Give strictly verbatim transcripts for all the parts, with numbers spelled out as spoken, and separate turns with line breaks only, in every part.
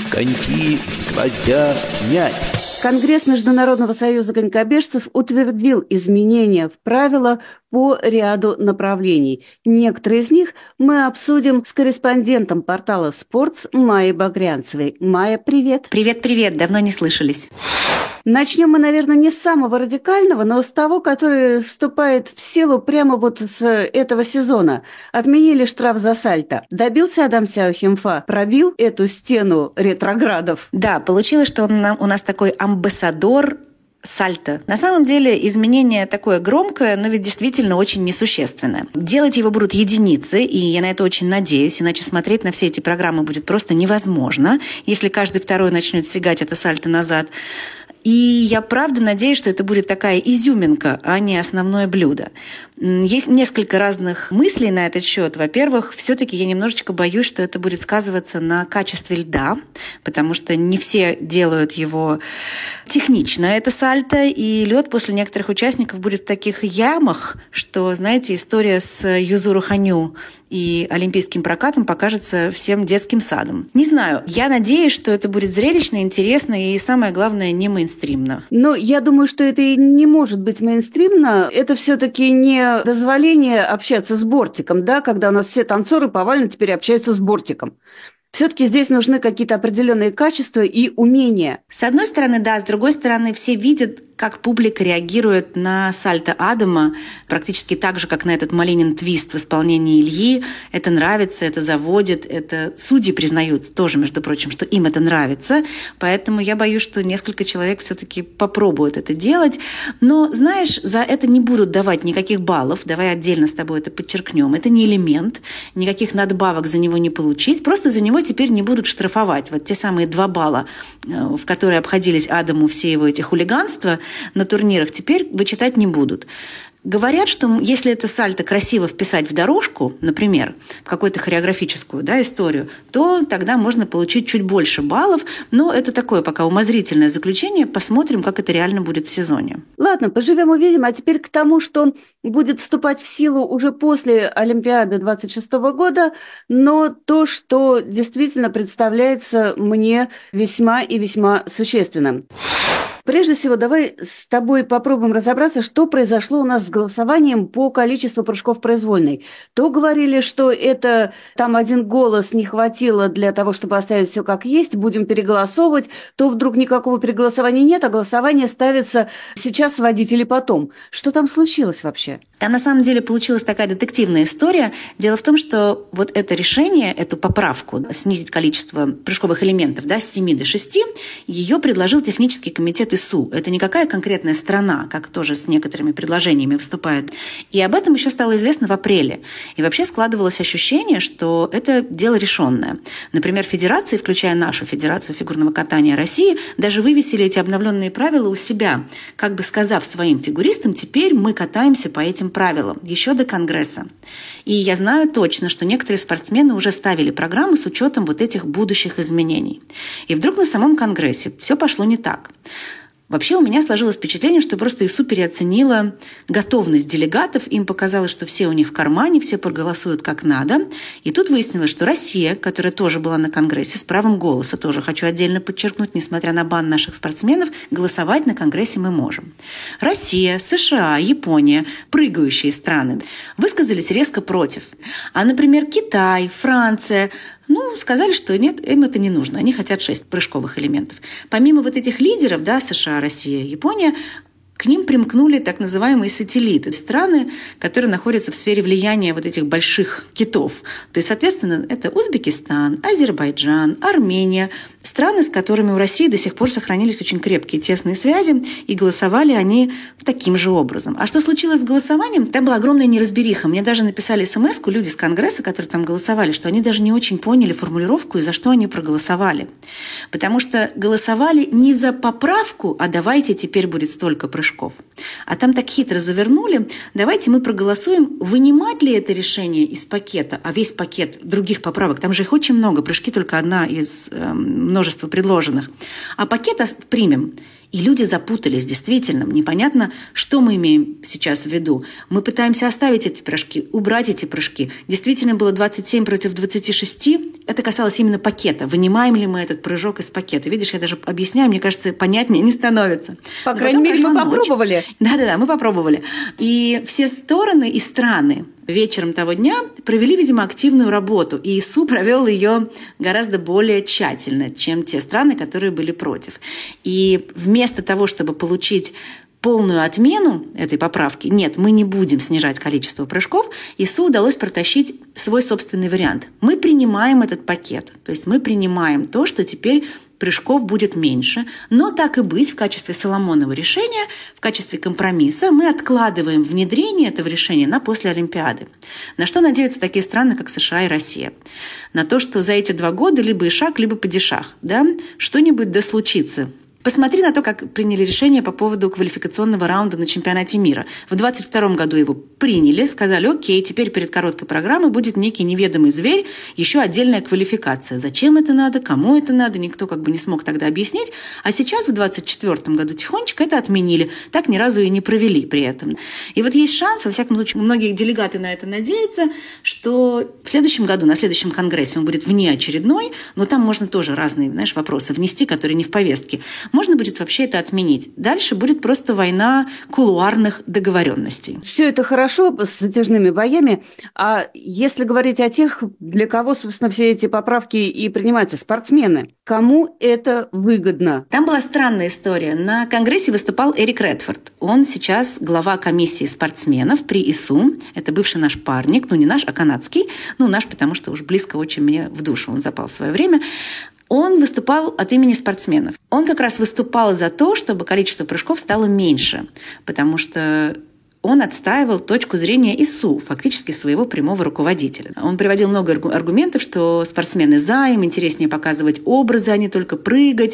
Коньки с гвоздя снять.
Конгресс Международного союза конькобежцев утвердил изменения в правила по ряду направлений. Некоторые из них мы обсудим с корреспондентом портала «Спортс» Майей Багрянцевой. Майя, привет!
Привет-привет, давно не слышались.
Начнем мы, наверное, не с самого радикального, но с того, который вступает в силу прямо вот с этого сезона. Отменили штраф за сальто. Добился Адам Сяо Химфа, пробил эту стену ретроградов.
Да, получилось, что он, у нас такой амбассадор сальто. На самом деле изменение такое громкое, но ведь действительно очень несущественное. Делать его будут единицы, и я на это очень надеюсь, иначе смотреть на все эти программы будет просто невозможно, если каждый второй начнет сигать это сальто назад. И я правда надеюсь, что это будет такая изюминка, а не основное блюдо. Есть несколько разных мыслей на этот счет. Во-первых, все-таки я немножечко боюсь, что это будет сказываться на качестве льда, потому что не все делают его технично, это сальто, и лед после некоторых участников будет в таких ямах, что, знаете, история с Юзуру Ханю и олимпийским прокатом покажется всем детским садом. Не знаю, я надеюсь, что это будет зрелищно, интересно и, самое главное, не мейнстримно.
Но я думаю, что это и не может быть мейнстримно. Это все-таки не дозволение общаться с бортиком, да, когда у нас все танцоры повально теперь общаются с бортиком. Все-таки здесь нужны какие-то определенные качества и умения.
С одной стороны, да, с другой стороны, все видят, как публика реагирует на сальто Адама, практически так же, как на этот Малинин твист в исполнении Ильи. Это нравится, это заводит, это судьи признают тоже, между прочим, что им это нравится. Поэтому я боюсь, что несколько человек все-таки попробуют это делать. Но, знаешь, за это не будут давать никаких баллов. Давай отдельно с тобой это подчеркнем. Это не элемент, никаких надбавок за него не получить. Просто за него теперь не будут штрафовать. Вот те самые два балла, в которые обходились Адаму все его эти хулиганства на турнирах, теперь вычитать не будут. Говорят, что если это сальто красиво вписать в дорожку, например, в какую-то хореографическую, да, историю, то тогда можно получить чуть больше баллов, но это такое пока умозрительное заключение. Посмотрим, как это реально будет в сезоне.
Ладно, поживем-увидим. А теперь к тому, что будет вступать в силу уже после Олимпиады двадцать шестого года, но то, что действительно представляется мне весьма и весьма существенным. Прежде всего, давай с тобой попробуем разобраться, что произошло у нас с голосованием по количеству прыжков произвольной. То говорили, что это там один голос не хватило для того, чтобы оставить все как есть, будем переголосовывать, то вдруг никакого переголосования нет, а голосование ставится сейчас вводить или потом. Что там случилось вообще?
Там на самом деле получилась такая детективная история. Дело в том, что вот это решение, эту поправку, снизить количество прыжковых элементов, да, с семи до шести, ее предложил технический комитет ИСУ. Это не какая конкретная страна, как тоже с некоторыми предложениями выступает. И об этом еще стало известно в апреле. И вообще складывалось ощущение, что это дело решенное. Например, федерации, включая нашу Федерацию фигурного катания России, даже вывесили эти обновленные правила у себя, как бы сказав своим фигуристам: теперь мы катаемся по этим правилам, еще до Конгресса. И я знаю точно, что некоторые спортсмены уже ставили программы с учетом вот этих будущих изменений. И вдруг на самом Конгрессе все пошло не так. Вообще у меня сложилось впечатление, что просто ИСУ переоценила готовность делегатов. Им показалось, что все у них в кармане, все проголосуют как надо. И тут выяснилось, что Россия, которая тоже была на Конгрессе с правом голоса, тоже хочу отдельно подчеркнуть, несмотря на бан наших спортсменов, голосовать на Конгрессе мы можем. Россия, США, Япония, прыгающие страны, высказались резко против. А, например, Китай, Франция, ну, сказали, что нет, им это не нужно. Они хотят шесть прыжковых элементов. Помимо вот этих лидеров, да, США, Россия, Япония, к ним примкнули так называемые сателлиты, страны, которые находятся в сфере влияния вот этих больших китов. То есть, соответственно, это Узбекистан, Азербайджан, Армения, страны, с которыми у России до сих пор сохранились очень крепкие тесные связи, и голосовали они таким же образом. А что случилось с голосованием? Там была огромная неразбериха. Мне даже написали смс-ку люди с Конгресса, которые там голосовали, что они даже не очень поняли формулировку и за что они проголосовали. Потому что голосовали не за поправку, а давайте теперь будет столько прыжков. А там так хитро завернули: давайте мы проголосуем, вынимать ли это решение из пакета, а весь пакет других поправок, там же их очень много, прыжки только одна из э, множество предложенных, а пакет примем. И люди запутались, действительно. Непонятно, что мы имеем сейчас в виду. Мы пытаемся оставить эти прыжки, убрать эти прыжки. Действительно было двадцать семь против двадцати шести. Это касалось именно пакета. Вынимаем ли мы этот прыжок из пакета? Видишь, я даже объясняю, мне кажется, понятнее не становится.
По крайней мере, мы попробовали.
Да-да-да, мы попробовали. И все стороны и страны вечером того дня провели, видимо, активную работу. И ИСУ провел ее гораздо более тщательно, чем те страны, которые были против. И вместо того, чтобы получить полную отмену этой поправки, нет, мы не будем снижать количество прыжков, ИСУ удалось протащить свой собственный вариант. Мы принимаем этот пакет, то есть мы принимаем то, что теперь прыжков будет меньше, но так и быть, в качестве Соломонова решения, в качестве компромисса мы откладываем внедрение этого решения на после Олимпиады. На что надеются такие страны, как США и Россия? На то, что за эти два года либо ишак, либо падишах, да, что-нибудь да случится. Посмотри на то, как приняли решение по поводу квалификационного раунда на чемпионате мира. В двадцать втором году его приняли, сказали, окей, теперь перед короткой программой будет некий неведомый зверь, еще отдельная квалификация. Зачем это надо, кому это надо, никто как бы не смог тогда объяснить. А сейчас в двадцать четвёртом году тихонечко это отменили. Так ни разу и не провели при этом. И вот есть шанс, во всяком случае, многие делегаты на это надеются, что в следующем году, на следующем конгрессе он будет внеочередной, но там можно тоже разные, знаешь, вопросы внести, которые не в повестке. Можно будет вообще это отменить. Дальше будет просто война кулуарных договоренностей.
Все это хорошо с затяжными боями. А если говорить о тех, для кого, собственно, все эти поправки и принимаются, спортсмены, кому это выгодно?
Там была странная история. На конгрессе выступал Эрик Редфорд. Он сейчас глава комиссии спортсменов при ИСУ. Это бывший наш парник. Ну, не наш, а канадский. Ну, наш, потому что уж близко очень мне в душу он запал в свое время. Он выступал от имени спортсменов. Он как раз выступал за то, чтобы количество прыжков стало меньше, потому что он отстаивал точку зрения ИСУ, фактически своего прямого руководителя. Он приводил много аргументов, что спортсмены за, им интереснее показывать образы, а не только прыгать.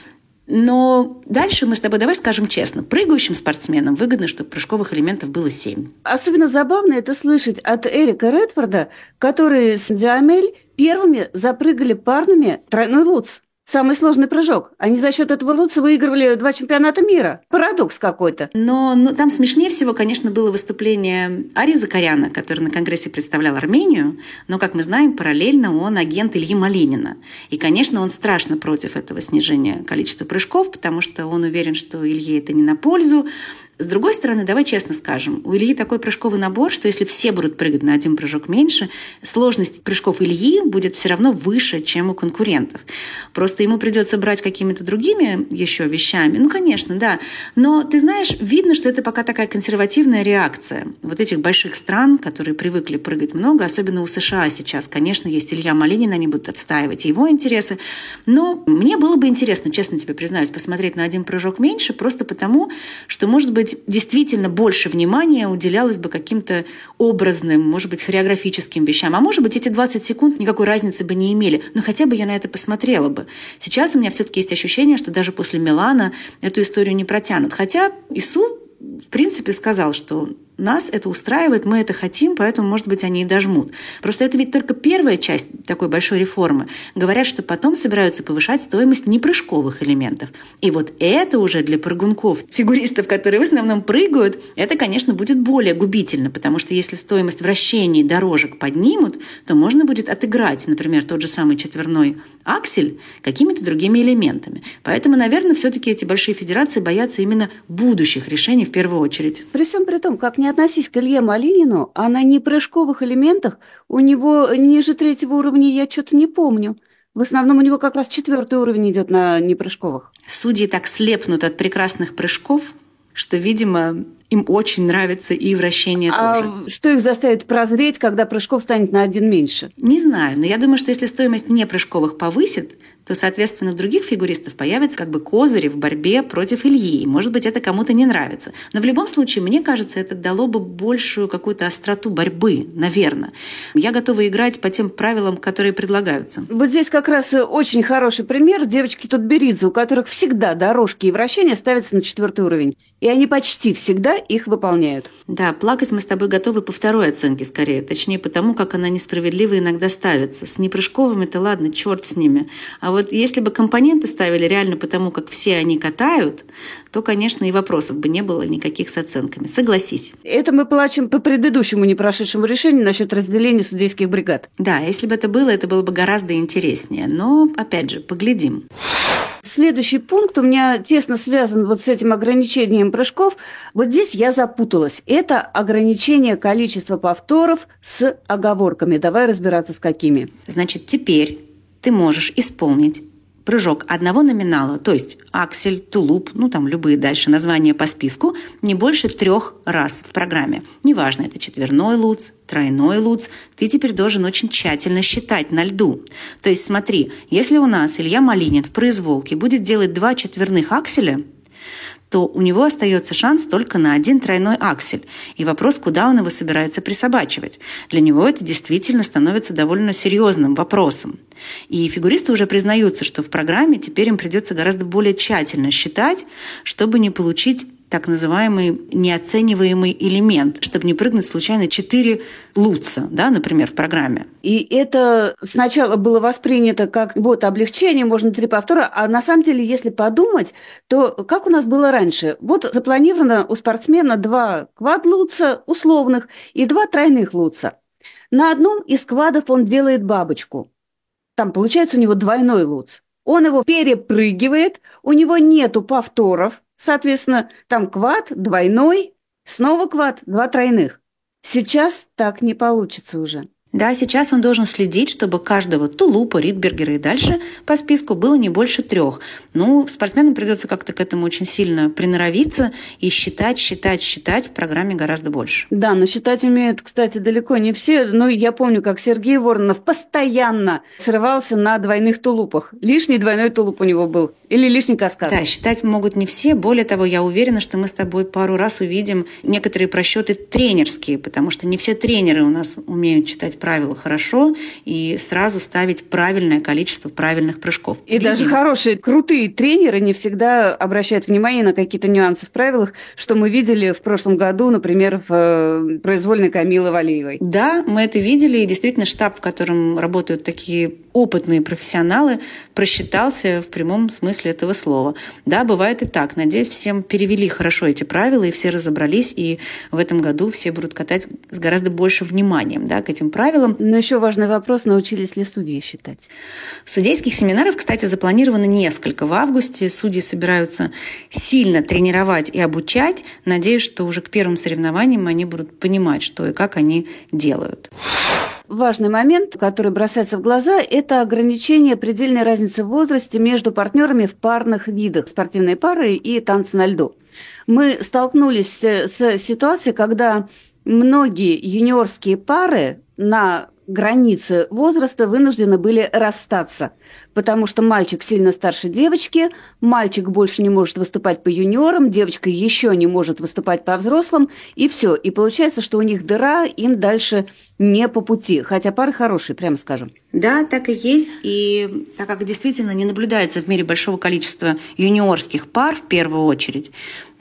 Но дальше мы с тобой давай скажем честно. Прыгающим спортсменам выгодно, чтобы прыжковых элементов было семь.
Особенно забавно это слышать от Эрика Редфорда, который с Дюамель первыми запрыгали парными тройной лутс. Самый сложный прыжок. Они за счет этого лутса выигрывали два чемпионата мира. Парадокс какой-то.
Но ну, там смешнее всего, конечно, было выступление Ари Закаряна, который на конгрессе представлял Армению. Но, как мы знаем, параллельно он агент Ильи Малинина. И, конечно, он страшно против этого снижения количества прыжков, потому что он уверен, что Илье это не на пользу. С другой стороны, давай честно скажем, у Ильи такой прыжковый набор, что если все будут прыгать на один прыжок меньше, сложность прыжков Ильи будет все равно выше, чем у конкурентов. Просто ему придется брать какими-то другими еще вещами. Ну, конечно, да. Но, ты знаешь, видно, что это пока такая консервативная реакция вот этих больших стран, которые привыкли прыгать много, особенно у США сейчас. Конечно, есть Илья Малинин, они будут отстаивать его интересы. Но мне было бы интересно, честно тебе признаюсь, посмотреть на один прыжок меньше, просто потому, что, может быть, действительно больше внимания уделялось бы каким-то образным, может быть, хореографическим вещам. А может быть, эти двадцать секунд никакой разницы бы не имели. Но хотя бы я на это посмотрела бы. Сейчас у меня все-таки есть ощущение, что даже после Милана эту историю не протянут. Хотя ИСУ, в принципе, сказал, что нас это устраивает, мы это хотим, поэтому, может быть, они и дожмут. Просто это ведь только первая часть такой большой реформы. Говорят, что потом собираются повышать стоимость непрыжковых элементов. И вот это уже для прыгунков, фигуристов, которые в основном прыгают, это, конечно, будет более губительно, потому что если стоимость вращений дорожек поднимут, то можно будет отыграть, например, тот же самый четверной аксель какими-то другими элементами. Поэтому, наверное, все-таки эти большие федерации боятся именно будущих решений в первую очередь.
При всем при том, как не относись к Илье Малинину, а на непрыжковых элементах у него ниже третьего уровня я что-то не помню. В основном у него как раз четвертый уровень идет на непрыжковых.
Судьи так слепнут от прекрасных прыжков, что, видимо, им очень нравится и вращение
а
тоже.
А что их заставит прозреть, когда прыжков станет на один меньше?
Не знаю, но я думаю, что если стоимость непрыжковых повысит, то, соответственно, у других фигуристов появятся как бы козыри в борьбе против Ильи. Может быть, это кому-то не нравится. Но в любом случае, мне кажется, это дало бы большую какую-то остроту борьбы, наверное. Я готова играть по тем правилам, которые предлагаются.
Вот здесь как раз очень хороший пример девочки Тутберидзе, у которых всегда дорожки и вращения ставятся на четвертый уровень. И они почти всегда их выполняют.
Да, плакать мы с тобой готовы по второй оценке скорее, точнее потому, как она несправедливо иногда ставится. С непрыжковыми-то ладно, черт с ними. А вот если бы компоненты ставили реально потому, как все они катают, то, конечно, и вопросов бы не было никаких с оценками. Согласись.
Это мы плачем по предыдущему непрошедшему решению насчет разделения судейских бригад.
Да, если бы это было, это было бы гораздо интереснее. Но, опять же, поглядим.
Следующий пункт у меня тесно связан вот с этим ограничением прыжков. Вот здесь я запуталась. Это ограничение количества повторов с оговорками. Давай разбираться, с какими.
Значит, теперь ты можешь исполнить прыжок одного номинала, то есть аксель, тулуп, ну там любые дальше названия по списку, не больше трех раз в программе. Неважно, это четверной луц, тройной луц, ты теперь должен очень тщательно считать на льду. То есть смотри, если у нас Илья Малинин в произволке будет делать два четверных акселя, то у него остается шанс только на один тройной аксель. И вопрос, куда он его собирается присобачивать. Для него это действительно становится довольно серьезным вопросом. И фигуристы уже признаются, что в программе теперь им придется гораздо более тщательно считать, чтобы не получить так называемый неоцениваемый элемент, чтобы не прыгнуть случайно четыре луца, да, например, в программе.
И это сначала было воспринято как вот облегчение, можно три повтора, а на самом деле, если подумать, то как у нас было раньше? Вот запланировано у спортсмена два квад-луца условных и два тройных луца. На одном из квадов он делает бабочку. Там получается у него двойной луц. Он его перепрыгивает, у него нету повторов, соответственно, там квад, двойной, снова квад, два тройных. Сейчас так не получится уже.
Да, сейчас он должен следить, чтобы каждого тулупа, ридбергера и дальше по списку было не больше трех. Ну, спортсменам придется как-то к этому очень сильно приноровиться и считать, считать, считать в программе гораздо больше.
Да, но считать умеют, кстати, далеко не все. Но я помню, как Сергей Воронов постоянно срывался на двойных тулупах. Лишний двойной тулуп у него был. Или лишний каскад.
Да, считать могут не все. Более того, я уверена, что мы с тобой пару раз увидим некоторые просчеты тренерские, потому что не все тренеры у нас умеют читать правила хорошо и сразу ставить правильное количество правильных прыжков.
И даже хорошие, крутые тренеры не всегда обращают внимание на какие-то нюансы в правилах, что мы видели в прошлом году, например, в произвольной Камилы Валиевой.
Да, мы это видели, и действительно штаб, в котором работают такие опытные профессионалы, просчитался в прямом смысле этого слова. Да, бывает и так. Надеюсь, всем перевели хорошо эти правила, и все разобрались, и в этом году все будут катать с гораздо больше вниманием, да, к этим правилам.
Но еще важный вопрос, научились ли судьи считать?
Судейских семинаров, кстати, запланировано несколько в августе. Судьи собираются сильно тренировать и обучать. Надеюсь, что уже к первым соревнованиям они будут понимать, что и как они делают.
Важный момент, который бросается в глаза, это ограничение предельной разницы в возрасте между партнерами в парных видах спортивной пары и танцы на льду. Мы столкнулись с ситуацией, когда многие юниорские пары на границе возраста вынуждены были расстаться, потому что мальчик сильно старше девочки, мальчик больше не может выступать по юниорам, девочка еще не может выступать по взрослым, и все. И получается, что у них дыра, им дальше не по пути, хотя пары хорошие, прямо скажем.
Да, так и есть, и так как действительно не наблюдается в мире большого количества юниорских пар в первую очередь,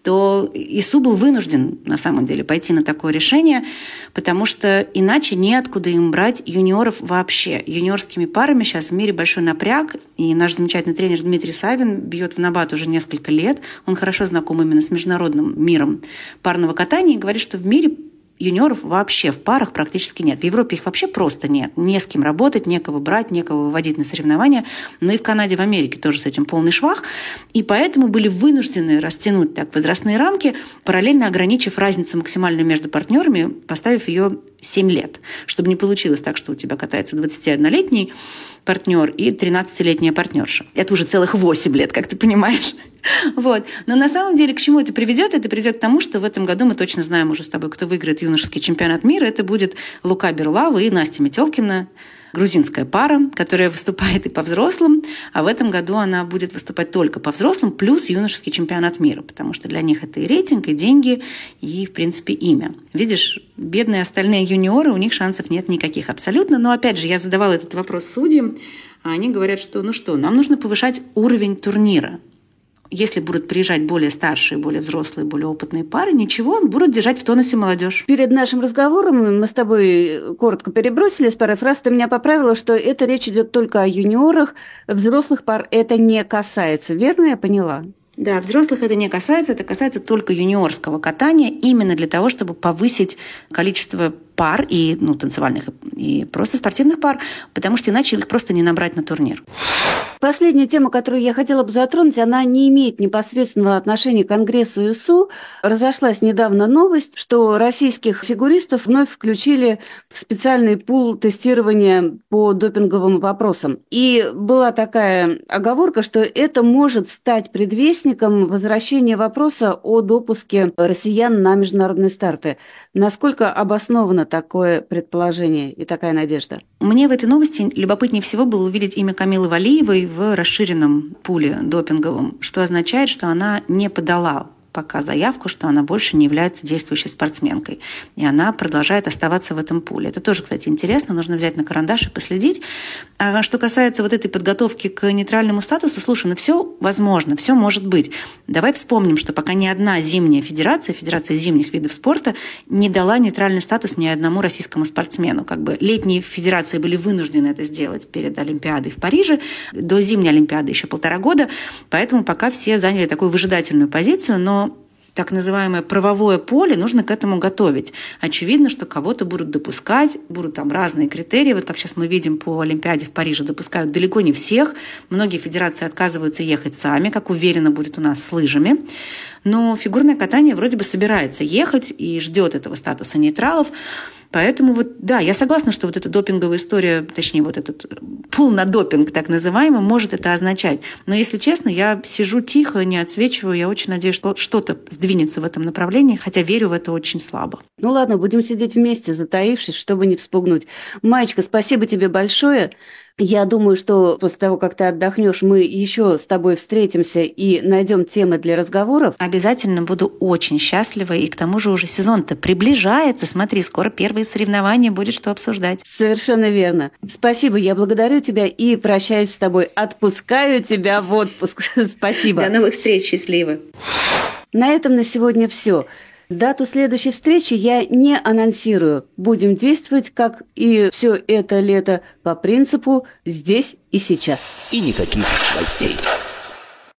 то ИСУ был вынужден, на самом деле, пойти на такое решение, потому что иначе неоткуда им брать юниоров вообще. Юниорскими парами сейчас в мире большой напряг, и наш замечательный тренер Дмитрий Савин бьет в набат уже несколько лет. Он хорошо знаком именно с международным миром парного катания и говорит, что в мире юниоров вообще в парах практически нет. В Европе их вообще просто нет. Не с кем работать, некого брать, некого выводить на соревнования. Но и в Канаде, в Америке тоже с этим полный швах. И поэтому были вынуждены растянуть так возрастные рамки, параллельно ограничив разницу максимальную между партнерами, поставив ее семь лет. Чтобы не получилось так, что у тебя катается двадцатиоднолетний партнер и тринадцатилетняя партнерша. Это уже целых восемь лет, как ты понимаешь. Вот. Но на самом деле к чему это приведет? Это приведет к тому, что в этом году мы точно знаем уже с тобой, кто выиграет юношеский чемпионат мира. Это будет Лука Берлава и Настя Метелкина, грузинская пара, которая выступает и по взрослым, а в этом году она будет выступать только по взрослым, плюс юношеский чемпионат мира, потому что для них это и рейтинг, и деньги, и, в принципе, имя. Видишь, бедные остальные юниоры, у них шансов нет никаких абсолютно. Но, опять же, я задавала этот вопрос судьям, а они говорят, что, ну что, нам нужно повышать уровень турнира. Если будут приезжать более старшие, более взрослые, более опытные пары, ничего, будут держать в тонусе молодежь.
Перед нашим разговором мы с тобой коротко перебросились парой фраз. Ты меня поправила, что это речь идет только о юниорах, взрослых пар это не касается. Верно я поняла?
Да, взрослых это не касается, это касается только юниорского катания, именно для того, чтобы повысить количество пар и ну, танцевальных, и просто спортивных пар, потому что иначе их просто не набрать на турнир.
Последняя тема, которую я хотела бы затронуть, она не имеет непосредственного отношения к Конгрессу ИСУ. Разошлась недавно новость, что российских фигуристов вновь включили в специальный пул тестирования по допинговым вопросам. И была такая оговорка, что это может стать предвестником возвращения вопроса о допуске россиян на международные старты. Насколько обосновано такое предположение и такая надежда?
Мне в этой новости любопытнее всего было увидеть имя Камилы Валиевой в расширенном пуле допинговом, что означает, что она не подала пока заявку, что она больше не является действующей спортсменкой. И она продолжает оставаться в этом пуле. Это тоже, кстати, интересно. Нужно взять на карандаш и последить. А что касается вот этой подготовки к нейтральному статусу, слушай, ну все возможно, все может быть. Давай вспомним, что пока ни одна зимняя федерация, федерация зимних видов спорта, не дала нейтральный статус ни одному российскому спортсмену. Как бы летние федерации были вынуждены это сделать перед Олимпиадой в Париже. До зимней Олимпиады еще полтора года. Поэтому пока все заняли такую выжидательную позицию, но так называемое правовое поле, нужно к этому готовить. Очевидно, что кого-то будут допускать, будут там разные критерии. Вот как сейчас мы видим по Олимпиаде в Париже, допускают далеко не всех. Многие федерации отказываются ехать сами, как уверенно будет у нас с лыжами. Но фигурное катание вроде бы собирается ехать и ждет этого статуса нейтралов. Поэтому вот, да, я согласна, что вот эта допинговая история, точнее, вот этот пул на допинг, так называемый, может это означать. Но, если честно, я сижу тихо, не отсвечиваю. Я очень надеюсь, что что-то сдвинется в этом направлении, хотя верю в это очень слабо.
Ну ладно, будем сидеть вместе, затаившись, чтобы не вспугнуть. Маечка, спасибо тебе большое. Я думаю, что после того, как ты отдохнешь, мы еще с тобой встретимся и найдем темы для разговоров.
Обязательно буду очень счастлива. И к тому же уже сезон-то приближается. Смотри, скоро первые соревнования, будет что обсуждать.
Совершенно верно. Спасибо, я благодарю тебя и прощаюсь с тобой. Отпускаю тебя в отпуск. Спасибо.
До новых встреч, счастливо.
На этом на сегодня все. Дату следующей встречи я не анонсирую. Будем действовать, как и все это лето, по принципу «здесь и сейчас».
И никаких гвоздей.